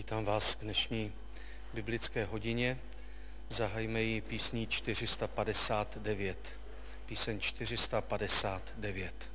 Vítám vás k dnešní biblické hodině. Zahajme ji písní 459. Píseň 459.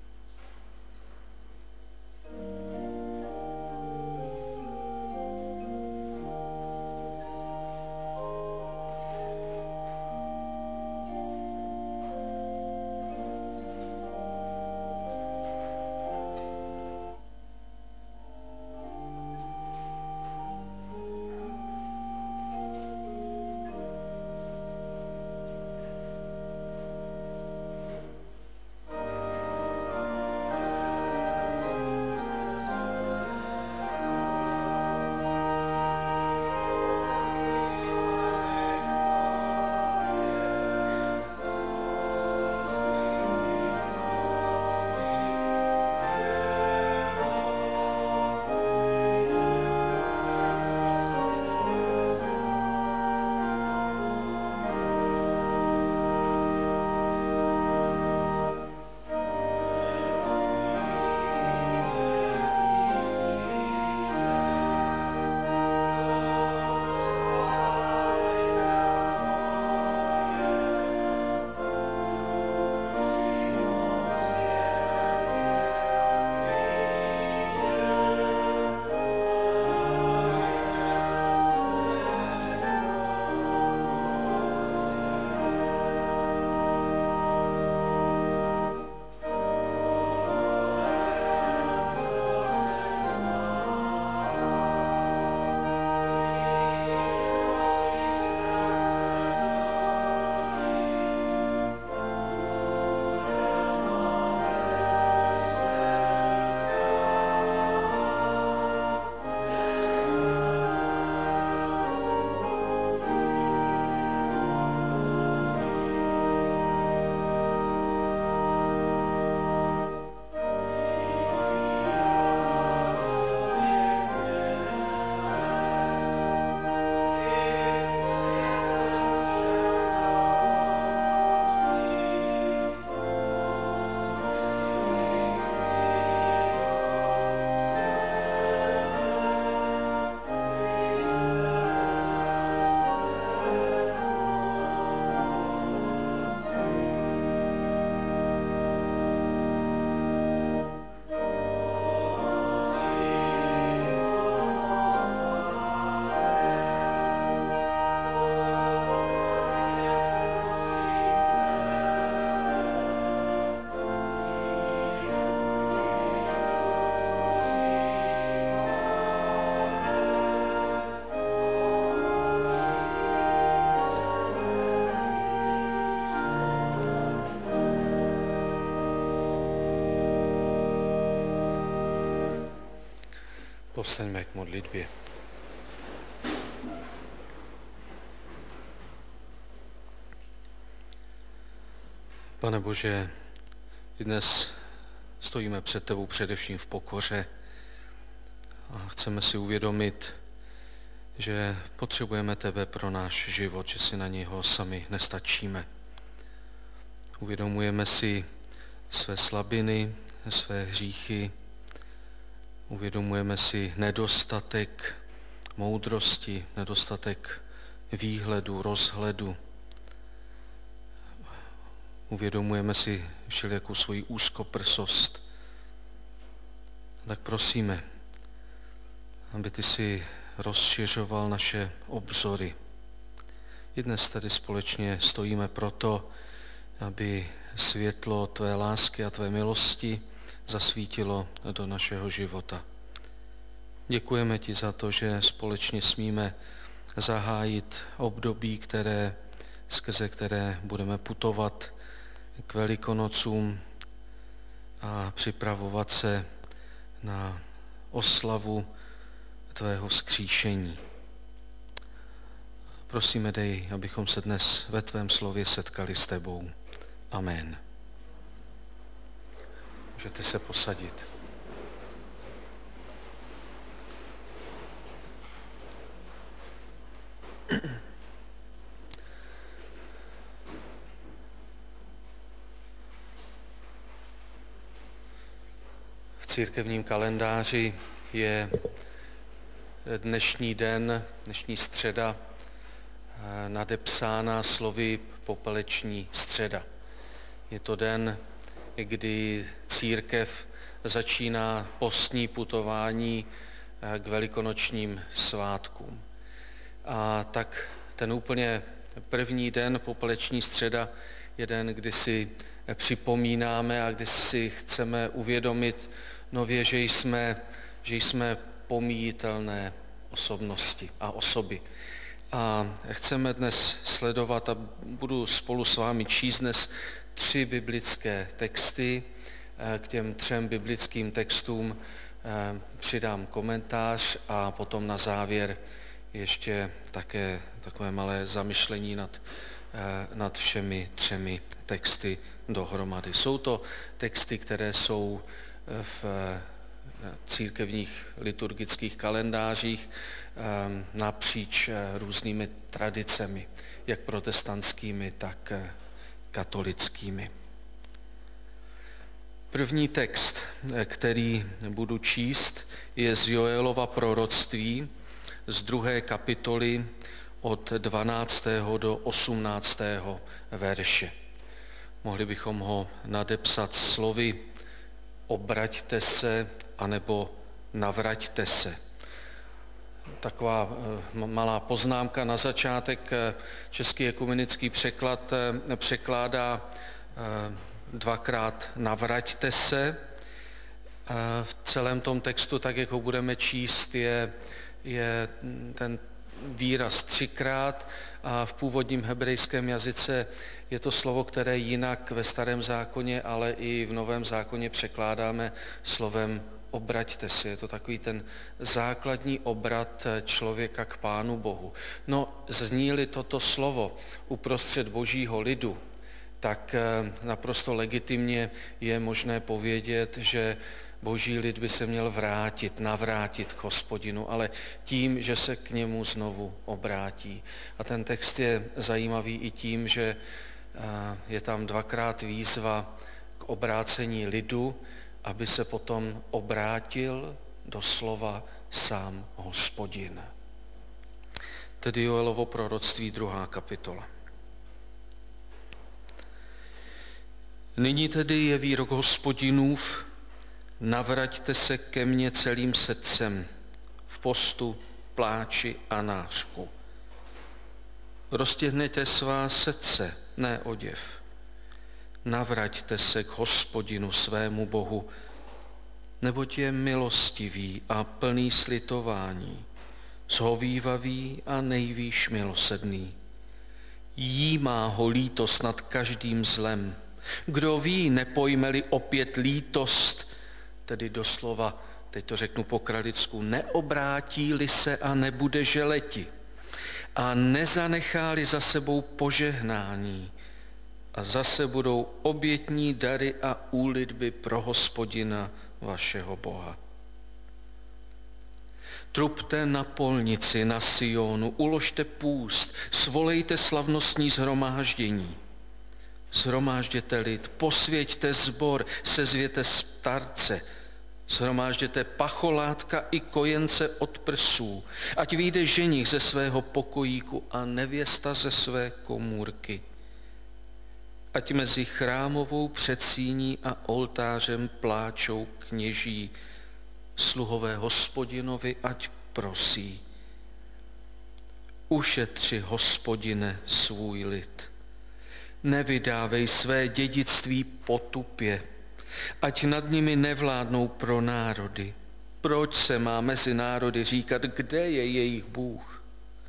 Povstaňme k modlitbě. Pane Bože, dnes stojíme před tebou především v pokoře a chceme si uvědomit, že potřebujeme tebe pro náš život, že si na něho sami nestačíme. Uvědomujeme si své slabiny, své hříchy, uvědomujeme si nedostatek moudrosti, nedostatek výhledu, rozhledu. Uvědomujeme si všelijakou svoji úzkoprsost. Tak prosíme, aby ty si rozšiřoval naše obzory. I dnes tady společně stojíme proto, aby světlo tvé lásky a tvé milosti zasvítilo do našeho života. Děkujeme ti za to, že společně smíme zahájit období, skrze které budeme putovat k Velikonocům a připravovat se na oslavu tvého vzkříšení. Prosíme, dej, abychom se dnes ve tvém slově setkali s tebou. Amen. Můžete se posadit. V církevním kalendáři je dnešní středa, nadepsána slovy popeleční středa. Je to den, kdy církev začíná postní putování k velikonočním svátkům. A tak ten úplně první den, popeleční středa, je den, kdy si připomínáme a kdy si chceme uvědomit nově, že jsme pomíjitelné osobnosti a osoby. A chceme dnes sledovat a budu spolu s vámi číst dnes 3 biblické texty. K těm 3 biblickým textům přidám komentář a potom na závěr ještě také takové malé zamyšlení nad všemi 3 texty dohromady. Jsou to texty, které jsou v církevních liturgických kalendářích napříč různými tradicemi, jak protestantskými, tak katolickými. První text, který budu číst, je z Joelova proroctví z 2. kapitoly od 12. do 18. verše. Mohli bychom ho nadepsat slovy obraťte se, anebo navraťte se. Taková malá poznámka na začátek. Český ekumenický překlad překládá 2krát navraťte se. V celém tom textu, tak jak ho budeme číst, je ten výraz 3krát a v původním hebrejském jazyce je to slovo, které jinak ve Starém zákoně, ale i v Novém zákoně překládáme slovem obraťte se. Je to takový ten základní obrat člověka k Pánu Bohu. No, zní-li toto slovo uprostřed božího lidu, tak naprosto legitimně je možné povědět, že boží lid by se měl navrátit k Hospodinu, ale tím, že se k němu znovu obrátí. A ten text je zajímavý i tím, že je tam 2krát výzva k obrácení lidu, aby se potom obrátil doslova sám Hospodin. Tedy Joelovo proroctví 2. kapitola. Nyní tedy je výrok Hospodinův, navraťte se ke mně celým srdcem, v postu, pláči a nářku. Roztěhněte svá srdce, ne oděv. Navraťte se k Hospodinu svému Bohu, neboť je milostivý a plný slitování, shovívavý a nejvýš milosrdný. Jímá ho lítost nad každým zlem. Kdo ví, nepojme-li opět lítost, tedy doslova, teď to řeknu po kralicku, neobrátí-li se a nebude želeti a nezanechá-li za sebou požehnání a zase budou obětní dary a úlitby pro Hospodina vašeho Boha. Trubte na polnici na Sionu, uložte půst, svolejte slavnostní shromáždění. Shromážděte lid, posvěťte sbor, sezvěte starce, shromážděte pacholátka i kojence od prsů, ať vyjde ženich ze svého pokojíku a nevěsta ze své komůrky. Ať mezi chrámovou předsíní a oltářem pláčou kněží, sluhové Hospodinovi ať prosí. Ušetři, Hospodine, svůj lid. Nevydávej své dědictví potupě, ať nad nimi nevládnou pro národy. Proč se má mezi národy říkat, kde je jejich Bůh?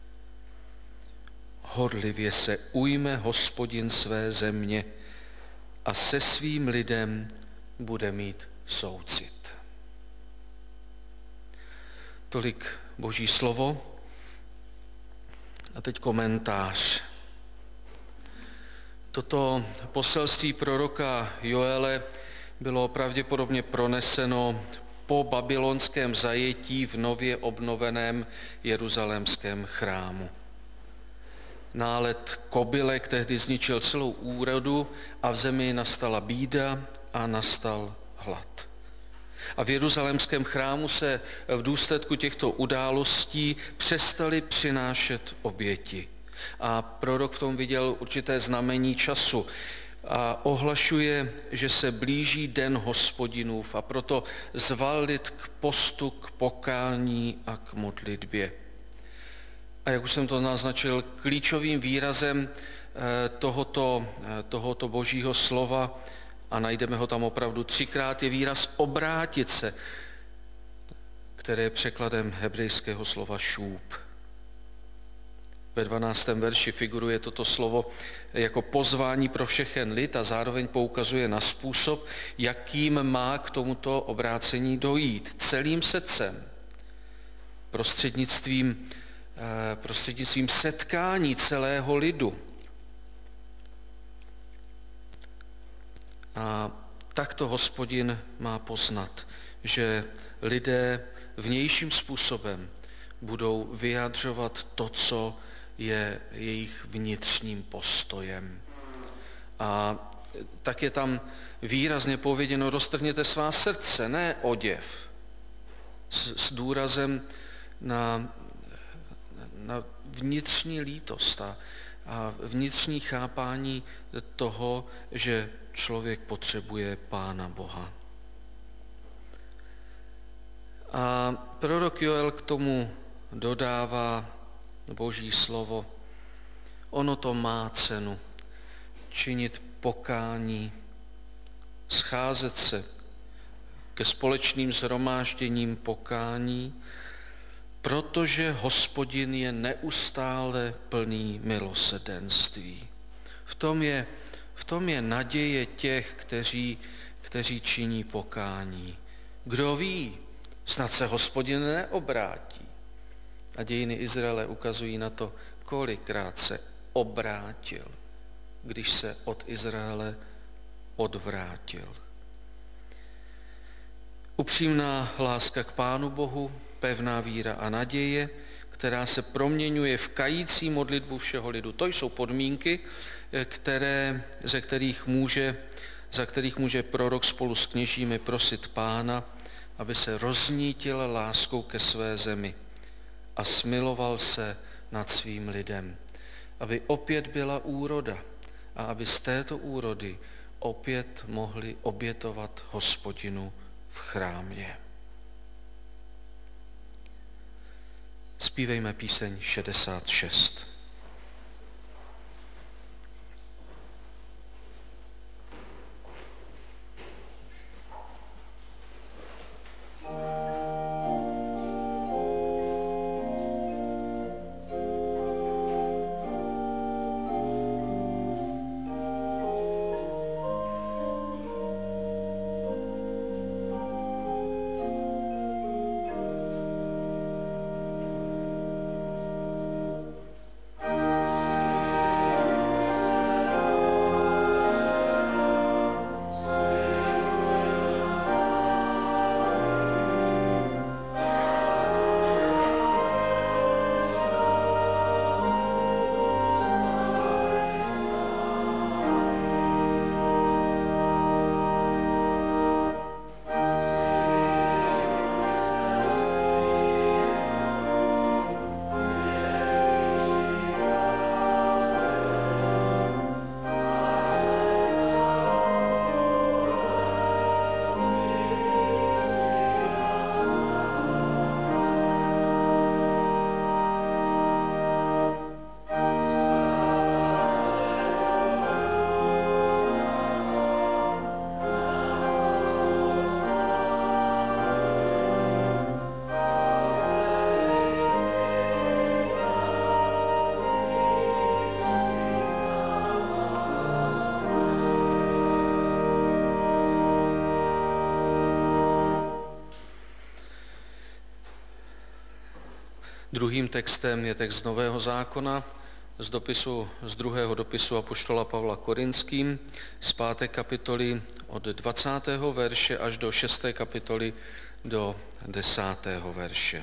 Horlivě se ujme Hospodin své země a se svým lidem bude mít soucit. Tolik Boží slovo. A teď komentář. Toto poselství proroka Joele bylo pravděpodobně proneseno po babylonském zajetí v nově obnoveném jeruzalémském chrámu. Nálet kobylek tehdy zničil celou úrodu a v zemi nastala bída a nastal hlad. A v jeruzalémském chrámu se v důsledku těchto událostí přestali přinášet oběti. A prorok v tom viděl určité znamení času a ohlašuje, že se blíží den Hospodinův, a proto zval lid k postu, k pokání a k modlitbě. A jak už jsem to naznačil, klíčovým výrazem tohoto božího slova, a najdeme ho tam opravdu 3krát, je výraz obrátit se, které je překladem hebrejského slova šůb. Ve 12. verši figuruje toto slovo jako pozvání pro všechen lid a zároveň poukazuje na způsob, jakým má k tomuto obrácení dojít. Celým srdcem, prostřednictvím setkání celého lidu. A takto Hospodin má poznat, že lidé vnějším způsobem budou vyjadřovat to, co je jejich vnitřním postojem. A tak je tam výrazně pověděno, roztrhněte svá srdce, ne oděv, s důrazem na vnitřní lítost a vnitřní chápání toho, že člověk potřebuje Pána Boha. A prorok Joel k tomu dodává Boží slovo. Ono to má cenu činit pokání, scházet se ke společným shromážděním pokání, protože Hospodin je neustále plný milosrdenství. V tom je naděje těch, kteří činí pokání. Kdo ví, snad se Hospodin neobrátí. A dějiny Izraele ukazují na to, kolikrát se obrátil, když se od Izraele odvrátil. Upřímná láska k Pánu Bohu, pevná víra a naděje, která se proměňuje v kající modlitbu všeho lidu. To jsou podmínky, za kterých může prorok spolu s kněžími prosit Pána, aby se roznítil láskou ke své zemi a smiloval se nad svým lidem. Aby opět byla úroda a aby z této úrody opět mohli obětovat Hospodinu v chrámě. Zpívejme píseň 66. Druhým textem je text Nového zákona z druhého dopisu apoštola Pavla Korinským z 5. kapitoly od 20. verše až do 6. kapitoly do 10. verše.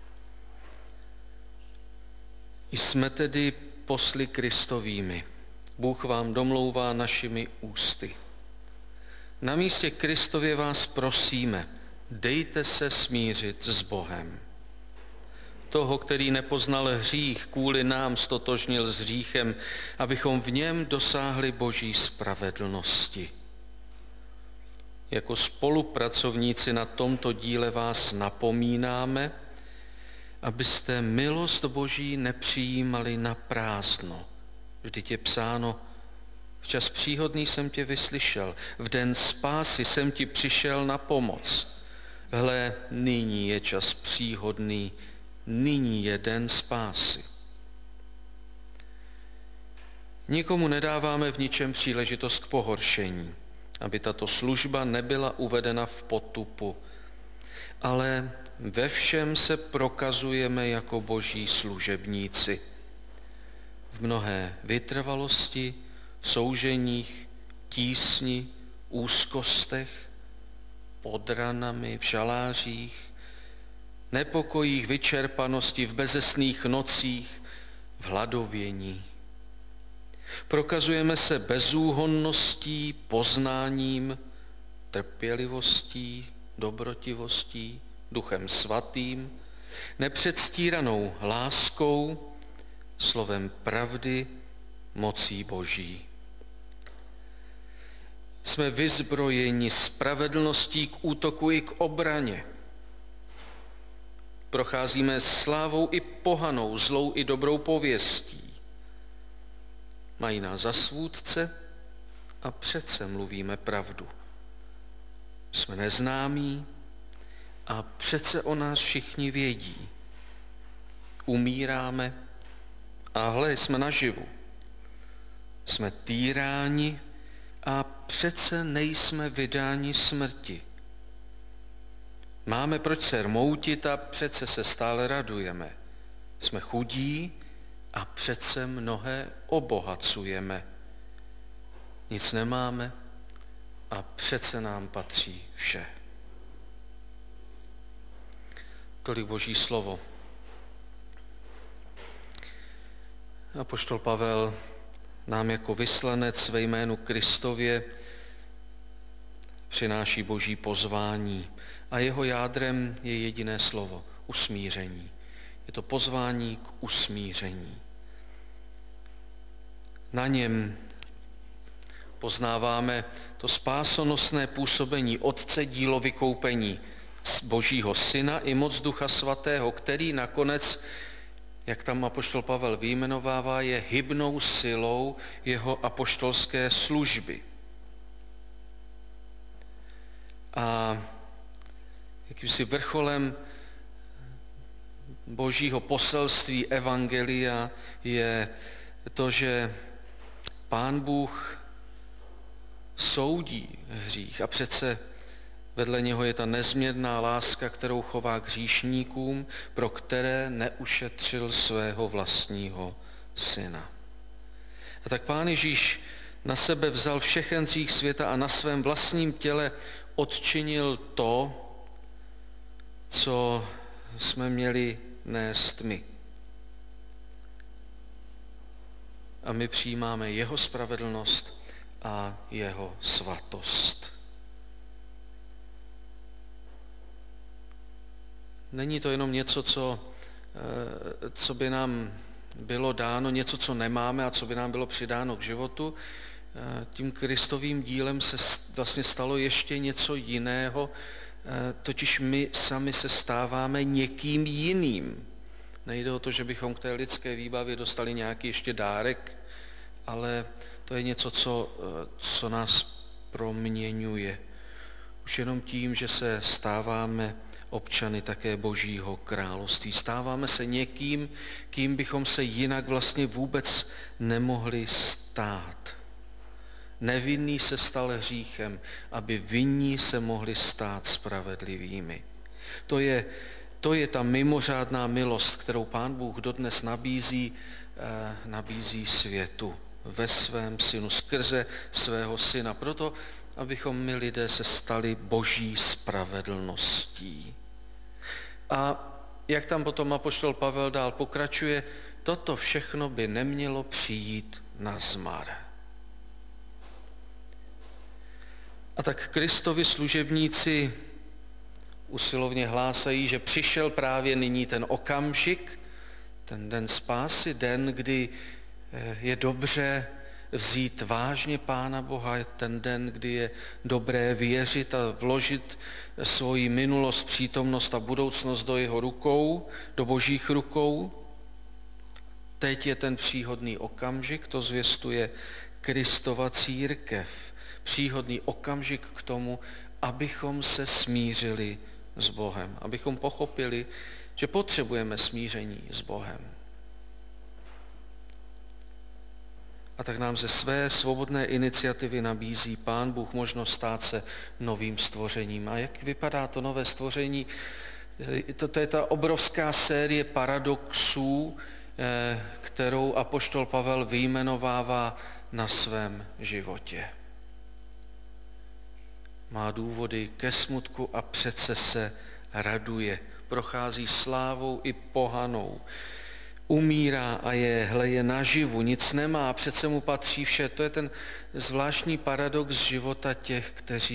Jsme tedy posly Kristovými, Bůh vám domlouvá našimi ústy. Na místě Kristově vás prosíme, dejte se smířit s Bohem. Toho, který nepoznal hřích, kvůli nám stotožnil s hříchem, abychom v něm dosáhli Boží spravedlnosti. Jako spolupracovníci na tomto díle vás napomínáme, abyste milost Boží nepřijímali na prázdno. Vždyť je psáno, v čas příhodný jsem tě vyslyšel, v den spásy jsem ti přišel na pomoc. Hle, nyní je čas příhodný, nyní je den spásy. Nikomu nedáváme v ničem příležitost k pohoršení, aby tato služba nebyla uvedena v potupu, ale ve všem se prokazujeme jako Boží služebníci. V mnohé vytrvalosti, v souženích, tísni, úzkostech, pod ranami, v žalářích, nepokojích, vyčerpanosti, v bezesných nocích, v hladovění. Prokazujeme se bezúhonností, poznáním, trpělivostí, dobrotivostí, Duchem Svatým, nepředstíranou láskou, slovem pravdy, mocí Boží. Jsme vyzbrojeni spravedlností k útoku i k obraně. Procházíme slávou i pohanou, zlou i dobrou pověstí. Mají nás za svůdce a přece mluvíme pravdu. Jsme neznámí a přece o nás všichni vědí. Umíráme a hle, jsme naživu. Jsme týráni a přece nejsme vydáni smrti. Máme proč se rmoutit a přece se stále radujeme. Jsme chudí a přece mnohé obohacujeme. Nic nemáme a přece nám patří vše. Tolik Boží slovo. Apoštol Pavel nám jako vyslanec ve jménu Kristově přináší Boží pozvání a jeho jádrem je jediné slovo – usmíření. Je to pozvání k usmíření. Na něm poznáváme to spásonosné působení Otce, dílo vykoupení Božího Syna i moc Ducha Svatého, který nakonec, jak tam apoštol Pavel vyjmenovává, je hybnou silou jeho apoštolské služby. A jakýmsi vrcholem Božího poselství evangelia je to, že Pán Bůh soudí hřích a přece vedle něho je ta nezměrná láska, kterou chová k hříšníkům, pro které neušetřil svého vlastního syna. A tak Pán Ježíš na sebe vzal všechen hřích světa a na svém vlastním těle odčinil to, co jsme měli nést my. A my přijímáme jeho spravedlnost a jeho svatost. Není to jenom něco, co by nám bylo dáno, něco, co nemáme a co by nám bylo přidáno k životu. Tím Kristovým dílem se vlastně stalo ještě něco jiného, totiž my sami se stáváme někým jiným. Nejde o to, že bychom k té lidské výbavě dostali nějaký ještě dárek, ale to je něco, co nás proměňuje. Už jenom tím, že se stáváme občany také Božího království. Stáváme se někým, kým bychom se jinak vlastně vůbec nemohli stát. Nevinný se stal hříchem, aby vinní se mohli stát spravedlivými. To je ta mimořádná milost, kterou Pán Bůh dodnes nabízí světu ve svém synu, skrze svého syna. Proto, abychom my lidé se stali Boží spravedlností. A jak tam potom apoštol Pavel dál pokračuje, toto všechno by nemělo přijít nazmar. A tak Kristovi služebníci usilovně hlásají, že přišel právě nyní ten okamžik, ten den spásy, den, kdy je dobře vzít vážně Pána Boha, ten den, kdy je dobré věřit a vložit svoji minulost, přítomnost a budoucnost do jeho rukou, do Božích rukou. Teď je ten příhodný okamžik, to zvěstuje Kristova církev. Příhodný okamžik k tomu, abychom se smířili s Bohem, abychom pochopili, že potřebujeme smíření s Bohem. A tak nám ze své svobodné iniciativy nabízí Pán Bůh možnost stát se novým stvořením. A jak vypadá to nové stvoření? To je ta obrovská série paradoxů, kterou apoštol Pavel vyjmenovává na svém životě. Má důvody ke smutku a přece se raduje. Prochází slávou i pohanou. Umírá a je naživu, nic nemá, přece mu patří vše. To je ten zvláštní paradox života těch,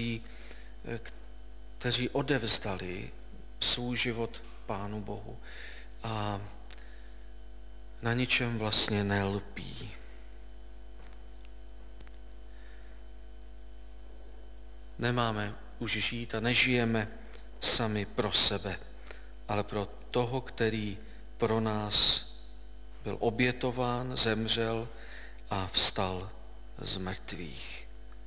kteří odevzdali svůj život Pánu Bohu a na ničem vlastně nelpí. Nemáme už žít a nežijeme sami pro sebe, ale pro toho, který pro nás byl obětován, zemřel a vstal z mrtvých.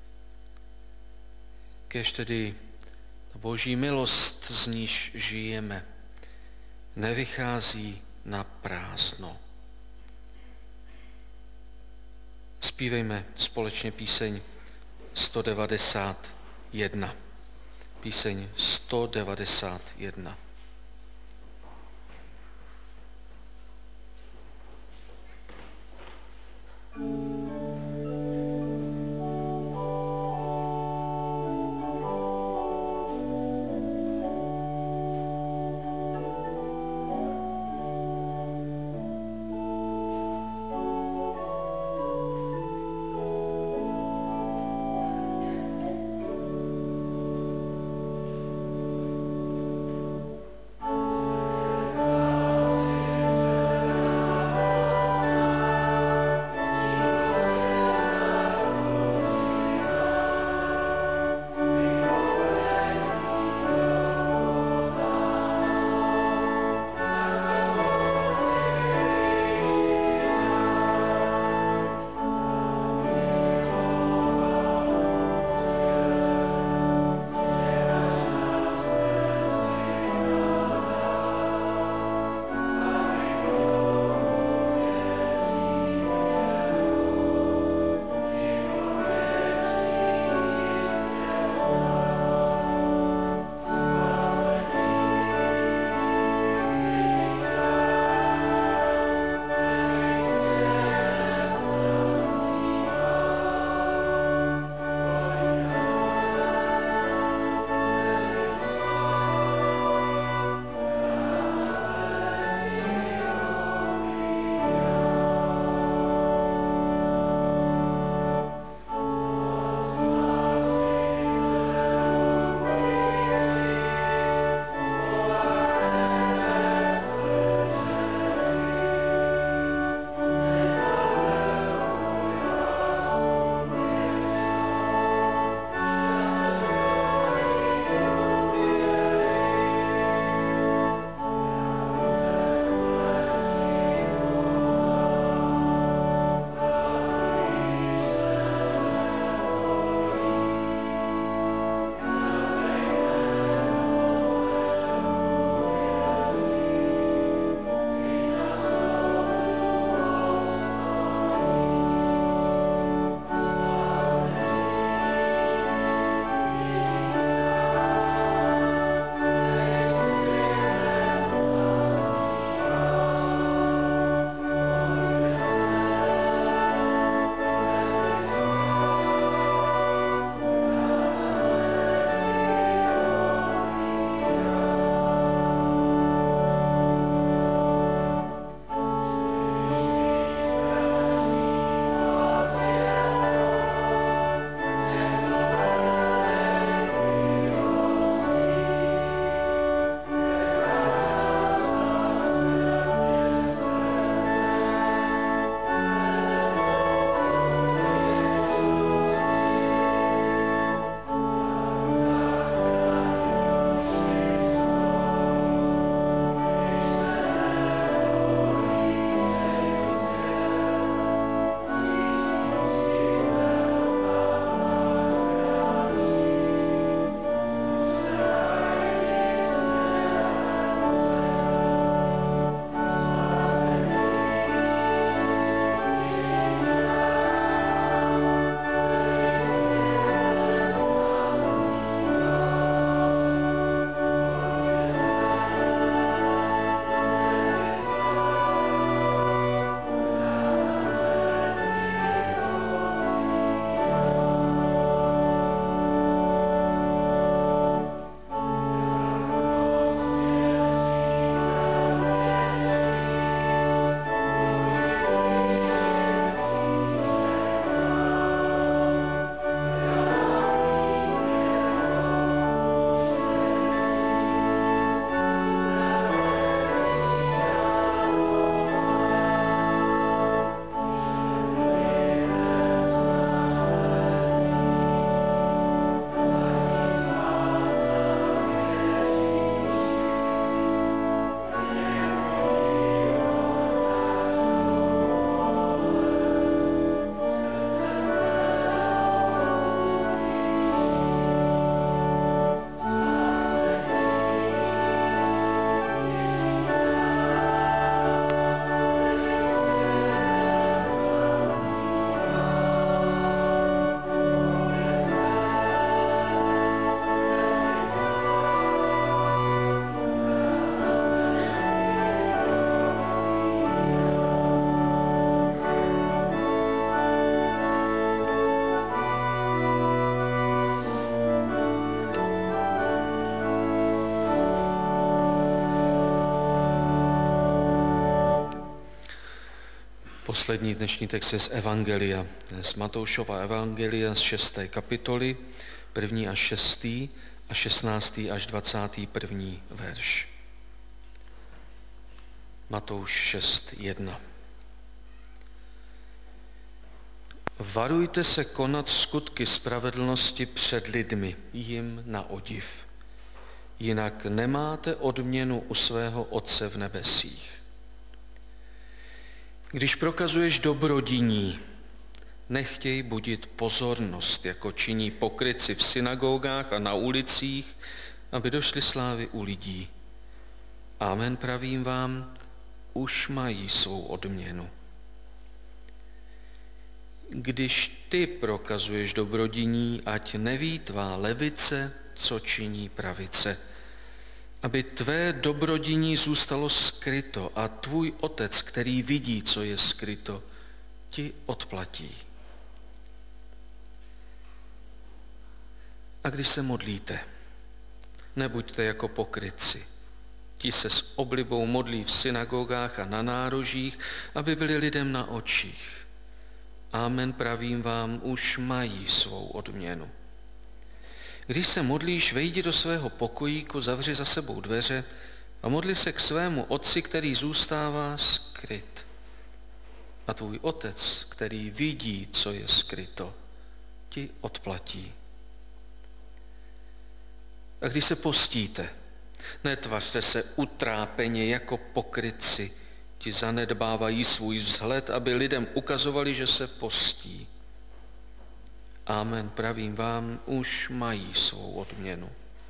Kéž tedy Boží milost, z níž žijeme, nevychází na prázdno. Zpívejme společně píseň 191. Píseň 191. Poslední dnešní text je z Evangelia, z Matoušova Evangelia z 6. kapitoly, 1. až 6. a 16. až 21. verš. Matouš 6.1. Varujte se konat skutky spravedlnosti před lidmi, jim na odiv. Jinak nemáte odměnu u svého Otce v nebesích. Když prokazuješ dobrodiní, nechtěj budit pozornost, jako činí pokrytci v synagogách a na ulicích, aby došly slávy u lidí. Amen, pravím vám, už mají svou odměnu. Když ty prokazuješ dobrodiní, ať neví tvá levice, co činí pravice, aby tvé dobrodiní zůstalo skryto a tvůj Otec, který vidí, co je skryto, ti odplatí. A když se modlíte, nebuďte jako pokrytci. Ti se s oblibou modlí v synagogách a na nárožích, aby byli lidem na očích. Amen, pravím vám, už mají svou odměnu. Když se modlíš, vejdi do svého pokojíku, zavři za sebou dveře a modli se k svému Otci, který zůstává skryt. A tvůj Otec, který vidí, co je skryto, ti odplatí. A když se postíte, netvařte se utrápeně jako pokrytci, ti zanedbávají svůj vzhled, aby lidem ukazovali, že se postí. Amen, pravím vám, už mají svou odměnu.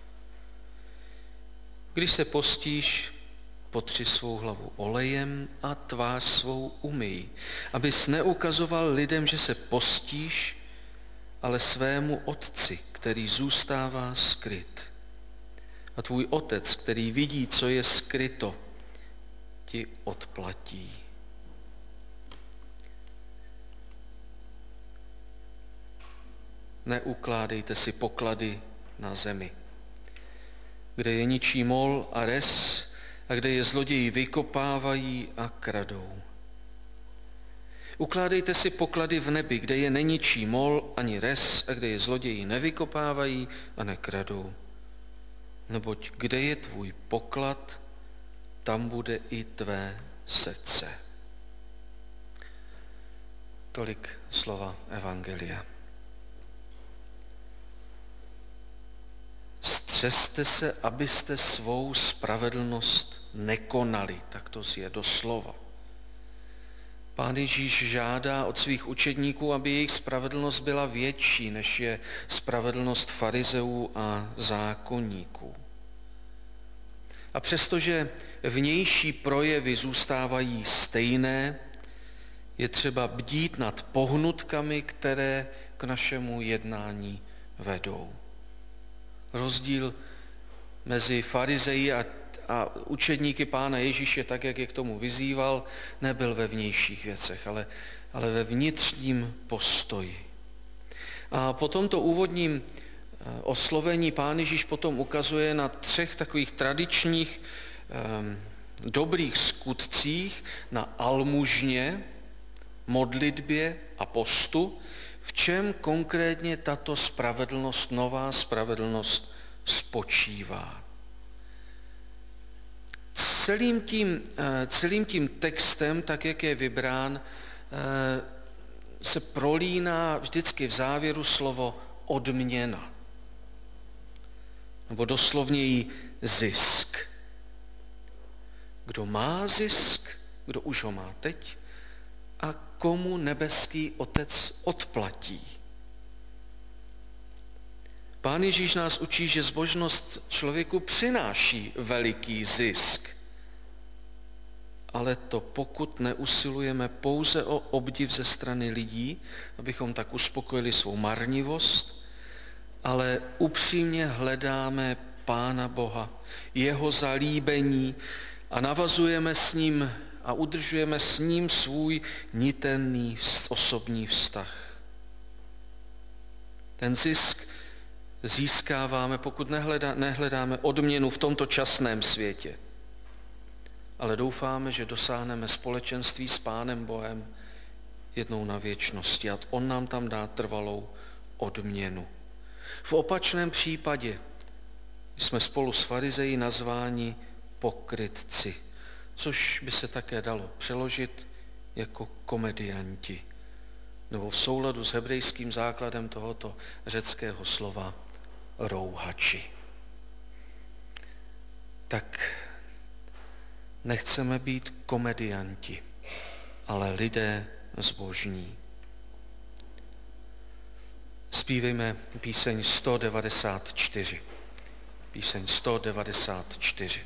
Když se postíš, potři svou hlavu olejem a tvář svou umyj, abys neukazoval lidem, že se postíš, ale svému Otci, který zůstává skryt. A tvůj Otec, který vidí, co je skryto, ti odplatí. Neukládejte si poklady na zemi, kde je ničí mol a res a kde je zloději vykopávají a kradou. Ukládejte si poklady v nebi, kde je neničí mol ani res a kde je zloději nevykopávají a nekradou. Neboť kde je tvůj poklad, tam bude i tvé srdce. Tolik slova Evangelia. Střeste se, abyste svou spravedlnost nekonali, tak to je doslova. Pán Ježíš žádá od svých učedníků, aby jejich spravedlnost byla větší, než je spravedlnost farizeů a zákonníků. A přestože vnější projevy zůstávají stejné, je třeba bdít nad pohnutkami, které k našemu jednání vedou. Rozdíl mezi farizeji a učedníky Pána Ježíše, tak jak je k tomu vyzýval, nebyl ve vnějších věcech, ale ve vnitřním postoji. A po tomto úvodním oslovení Pán Ježíš potom ukazuje na 3 takových tradičních dobrých skutcích, na almužně, modlitbě a postu, v čem konkrétně tato spravedlnost, nová spravedlnost spočívá. Celým tím textem, tak jak je vybrán, se prolíná vždycky v závěru slovo odměna, nebo doslovněji zisk. Kdo má zisk, kdo už ho má teď, a komu nebeský Otec odplatí. Pán Ježíš nás učí, že zbožnost člověku přináší veliký zisk. Ale to pokud neusilujeme pouze o obdiv ze strany lidí, abychom tak uspokojili svou marnivost, ale upřímně hledáme Pána Boha, jeho zalíbení a navazujeme s ním a udržujeme s ním svůj niterný osobní vztah. Ten zisk získáváme, pokud nehledáme odměnu v tomto časném světě, ale doufáme, že dosáhneme společenství s Pánem Bohem jednou na věčnosti a on nám tam dá trvalou odměnu. V opačném případě jsme spolu s farizeji nazváni pokrytci, což by se také dalo přeložit jako komedianti, nebo v souladu s hebrejským základem tohoto řeckého slova rouhači. Tak nechceme být komedianti, ale lidé zbožní. Zpívejme píseň 194. Píseň 194.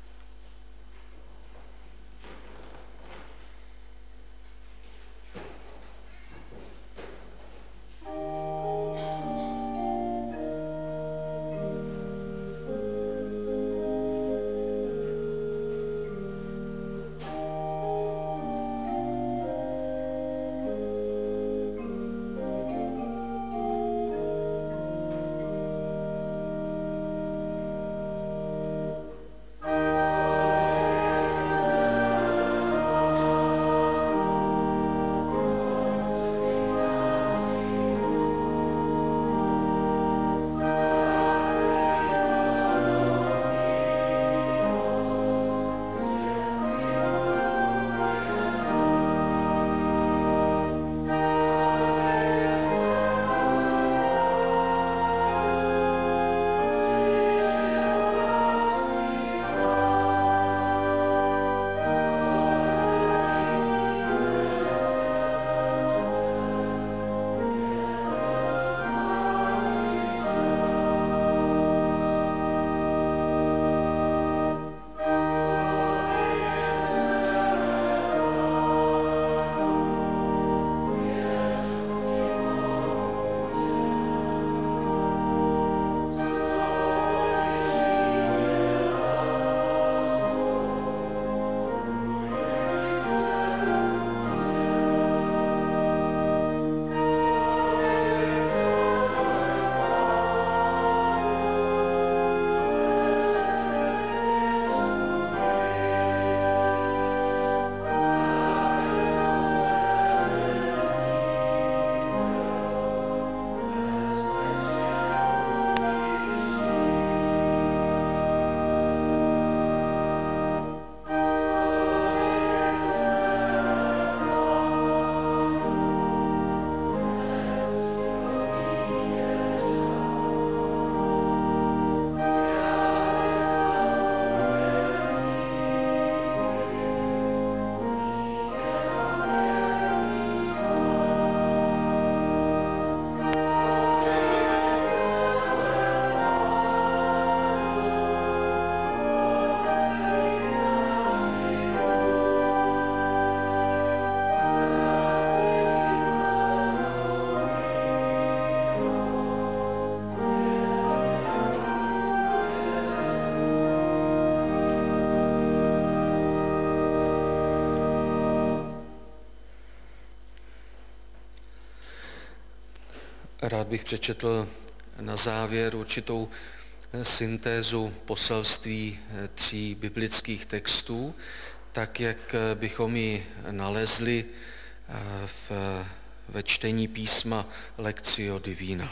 Rád bych přečetl na závěr určitou syntézu poselství 3 biblických textů, tak jak bychom ji nalezli ve čtení písma Lectio Divina.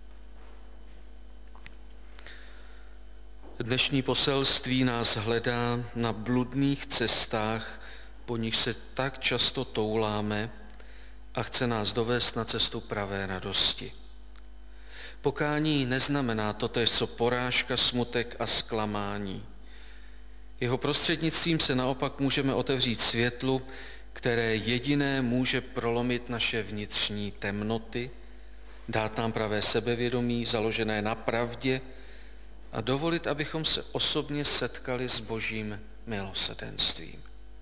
Dnešní poselství nás hledá na bludných cestách, po nich se tak často touláme, a chce nás dovést na cestu pravé radosti. Pokání neznamená totéž, co porážka, smutek a zklamání. Jeho prostřednictvím se naopak můžeme otevřít světlu, které jediné může prolomit naše vnitřní temnoty, dát nám pravé sebevědomí založené na pravdě a dovolit, abychom se osobně setkali s Božím milosrdenstvím.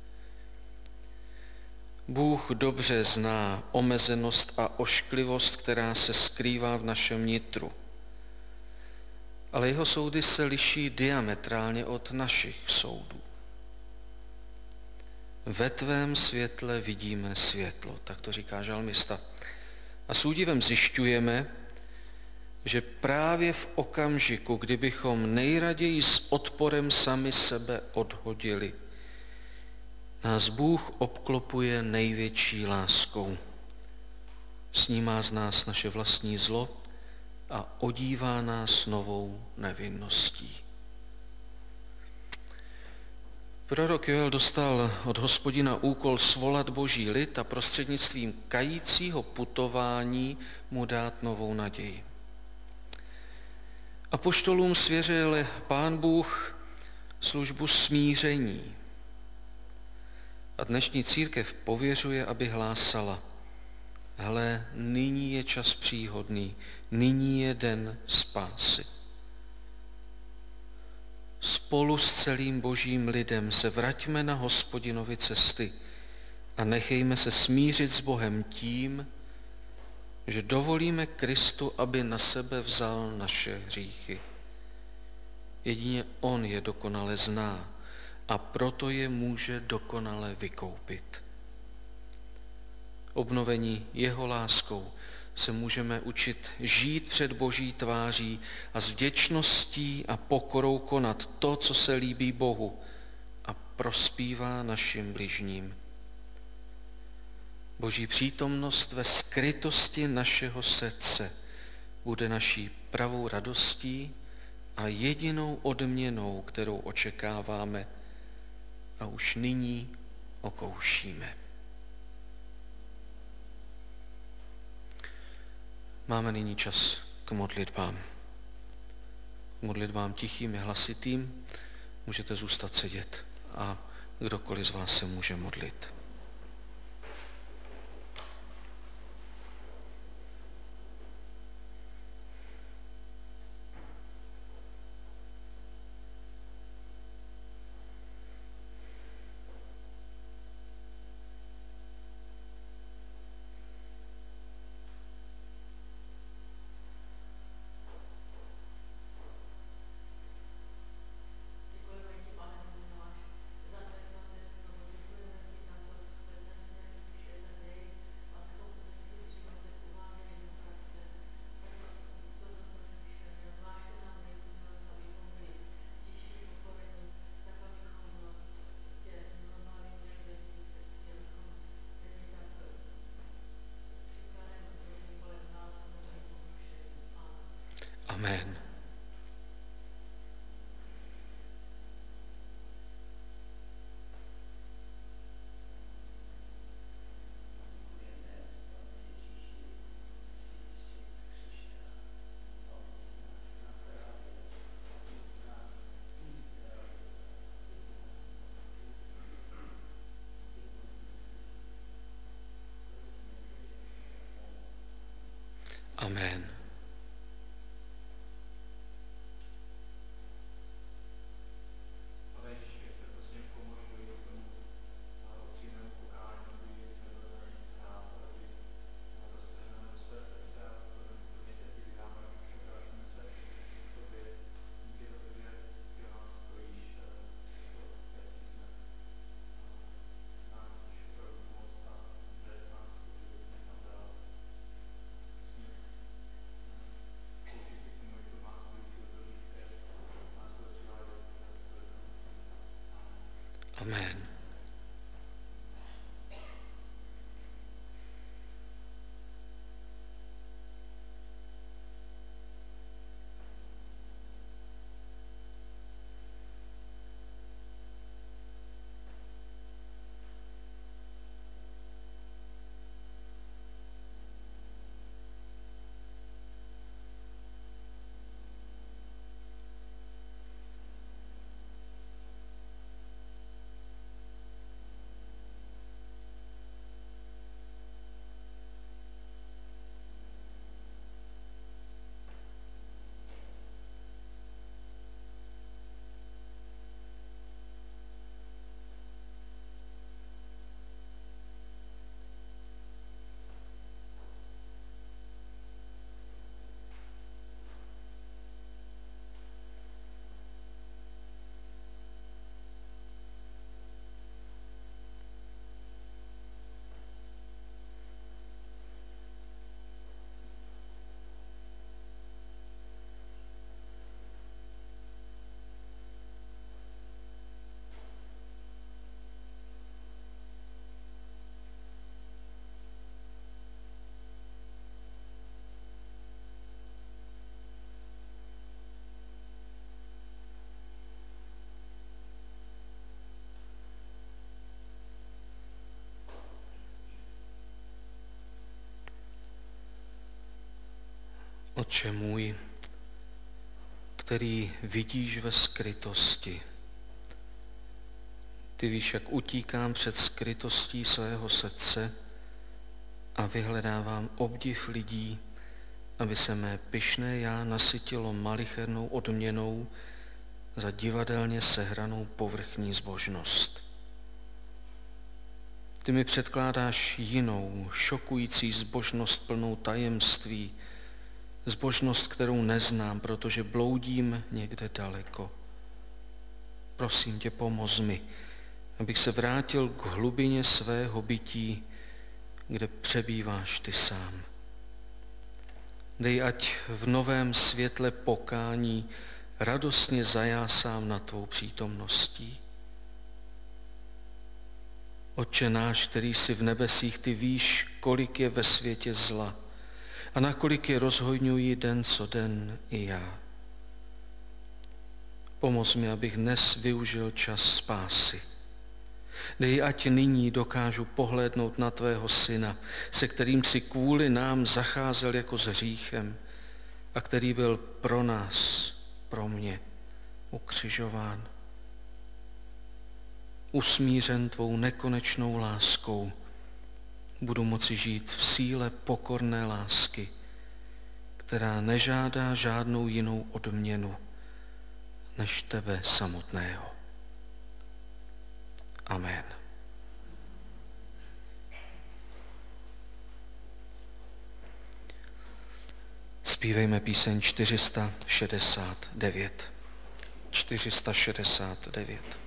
Bůh dobře zná omezenost a ošklivost, která se skrývá v našem nitru. Ale jeho soudy se liší diametrálně od našich soudů. Ve tvém světle vidíme světlo, tak to říká žalmista. A s údivem zjišťujeme, že právě v okamžiku, kdybychom nejraději s odporem sami sebe odhodili, nás Bůh obklopuje největší láskou. snímá z nás naše vlastní zlo a odívá nás novou nevinností. Prorok Joel dostal od Hospodina úkol svolat boží lid a prostřednictvím kajícího putování mu dát novou naději. Apoštolům svěřil Pán Bůh službu smíření. A dnešní církev pověřuje, aby hlásala: hle, nyní je čas příhodný, nyní je den spásy. Spolu s celým božím lidem se vraťme na Hospodinovi cesty a nechejme se smířit s Bohem tím, že dovolíme Kristu, aby na sebe vzal naše hříchy. Jedině on je dokonale zná a proto je může dokonale vykoupit. Obnovení jeho láskou se můžeme učit žít před Boží tváří a s vděčností a pokorou konat to, co se líbí Bohu a prospívá našim bližním. Boží přítomnost ve skrytosti našeho srdce bude naší pravou radostí a jedinou odměnou, kterou očekáváme a už nyní okoušíme. Máme nyní čas k modlitbám. K modlitbám tichým i hlasitým. Můžete zůstat sedět a kdokoliv z vás se může modlit. Amen. Amen. Amen. Otče můj, který vidíš ve skrytosti. Ty víš, jak utíkám před skrytostí svého srdce a vyhledávám obdiv lidí, aby se mé pyšné já nasytilo malichernou odměnou za divadelně sehranou povrchní zbožnost. Ty mi předkládáš jinou, šokující zbožnost plnou tajemství, zbožnost, kterou neznám, protože bloudím někde daleko. Prosím tě, pomoz mi, abych se vrátil k hlubině svého bytí, kde přebýváš ty sám. Dej, ať v novém světle pokání radostně zajásám nad tvou přítomností. Otče náš, který jsi v nebesích, ty víš, kolik je ve světě zla a nakolik je rozhojňují den co den i já. Pomoz mi, abych dnes využil čas spásy. Dej, ať nyní dokážu pohlédnout na tvého syna, se kterým si kvůli nám zacházel jako s hříchem a který byl pro nás, pro mě, ukřižován. Usmířen tvou nekonečnou láskou budu moci žít v síle pokorné lásky, která nežádá žádnou jinou odměnu než tebe samotného. Amen. Zpívejme píseň 469. 469.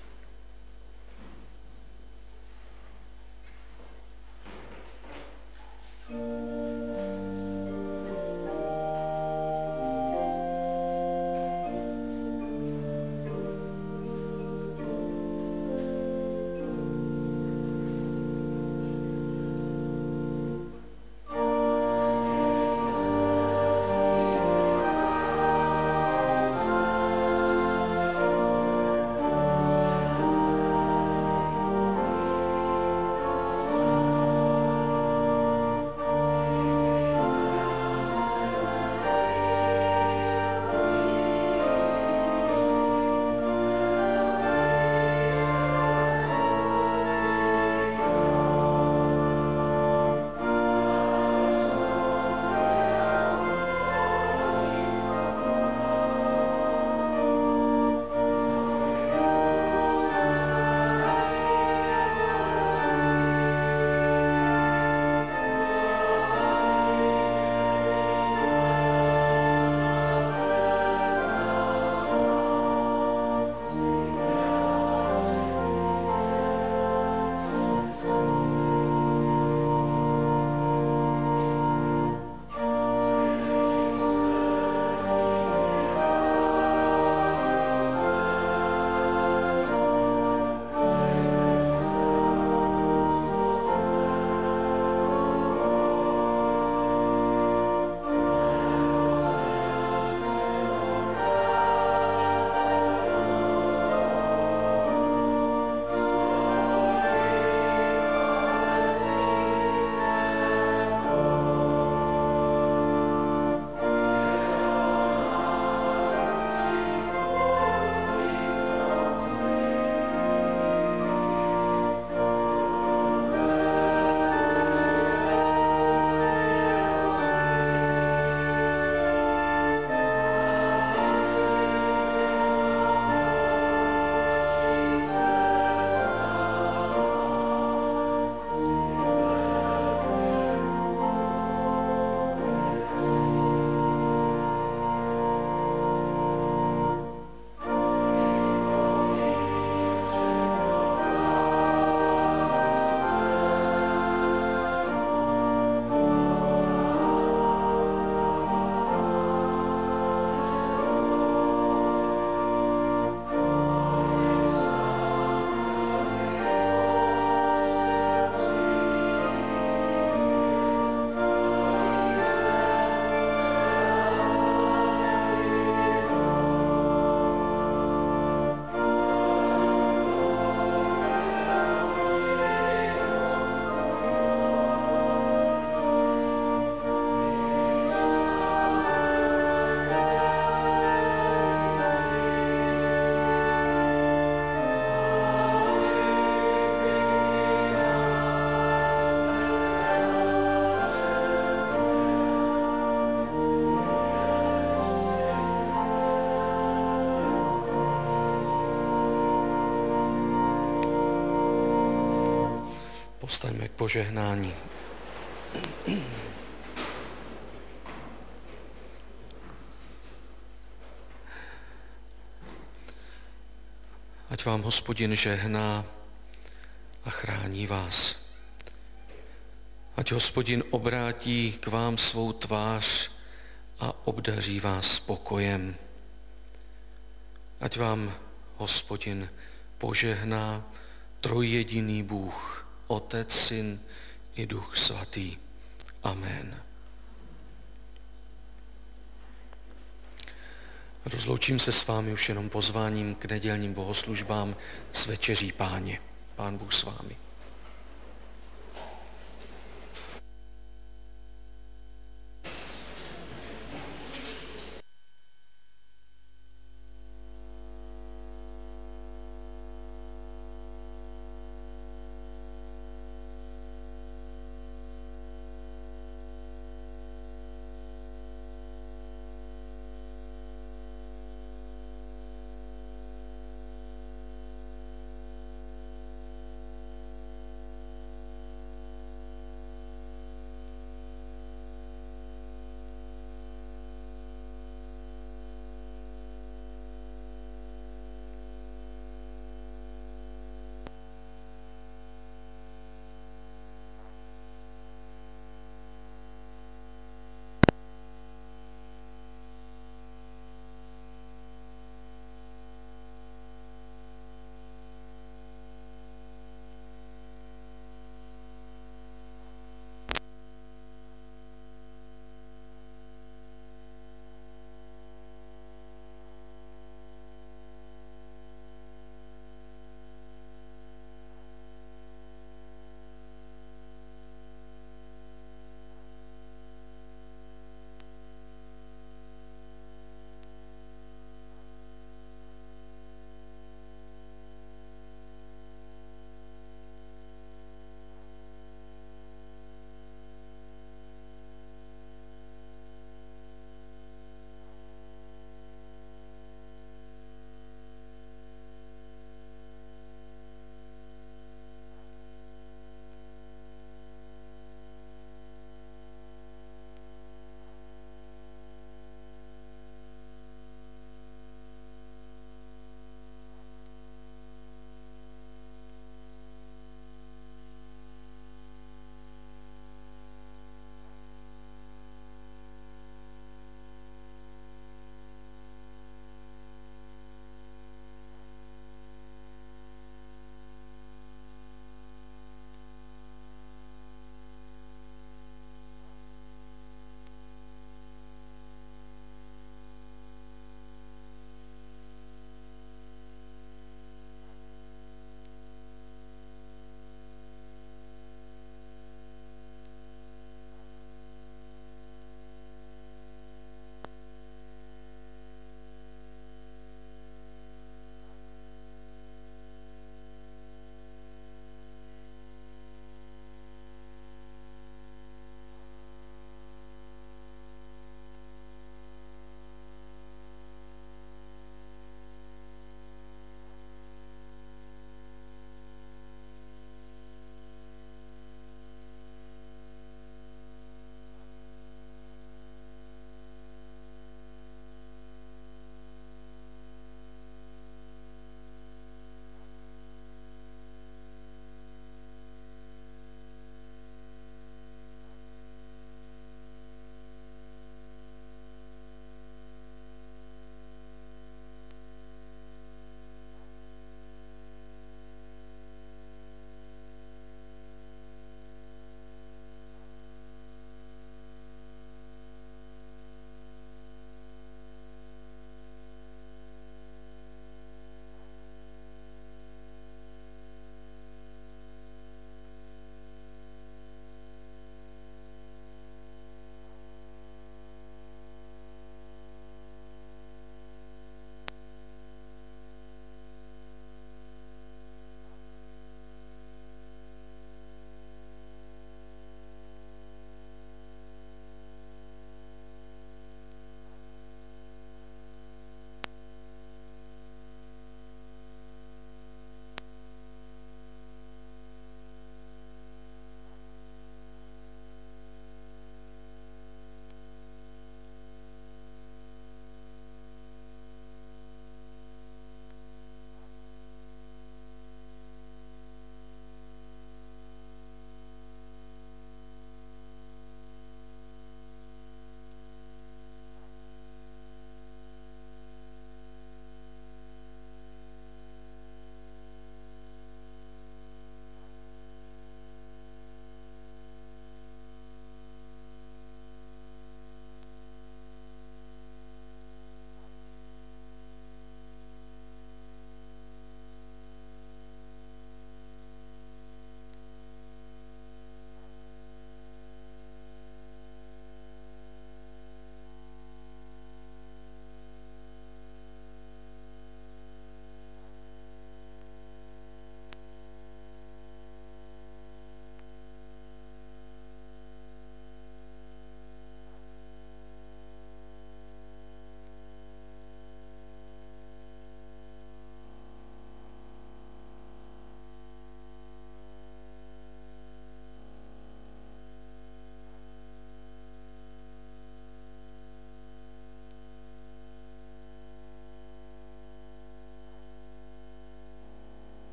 Povstaňme k požehnání. Ať vám Hospodin žehná a chrání vás. Ať Hospodin obrátí k vám svou tvář a obdaří vás pokojem. Ať vám Hospodin požehná trojjediný Bůh, Otec, Syn i Duch Svatý. Amen. Rozloučím se s vámi už jenom pozváním k nedělním bohoslužbám s večeří Páně. Pán Bůh s vámi.